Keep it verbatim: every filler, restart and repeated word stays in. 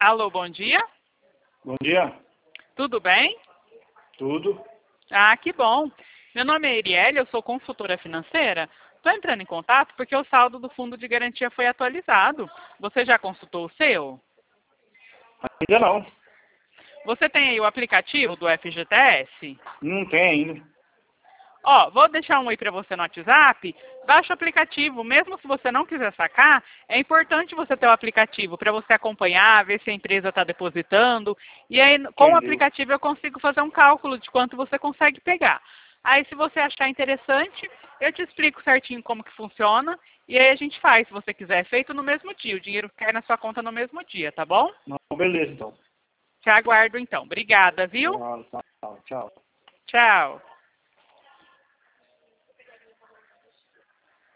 Alô, bom dia. Bom dia. Tudo bem? Tudo. Ah, que bom. Meu nome é Erielle, eu sou consultora financeira. Estou entrando em contato porque o saldo do fundo de garantia foi atualizado. Você já consultou o seu? Ainda não. Você tem aí o aplicativo do F G T S? Não tem ainda. Ó, vou deixar um oi para você no WhatsApp. Baixa o aplicativo. Mesmo se você não quiser sacar, é importante você ter o aplicativo para você acompanhar, ver se a empresa está depositando. E aí, com o Entendeu? aplicativo, eu consigo fazer um cálculo de quanto você consegue pegar. Aí, se você achar interessante, eu te explico certinho como que funciona. E aí a gente faz, se você quiser. É feito no mesmo dia. O dinheiro cai na sua conta no mesmo dia, tá bom? Não, beleza, então. Te aguardo, então. Obrigada, viu? Tchau, tchau, tchau. Tchau.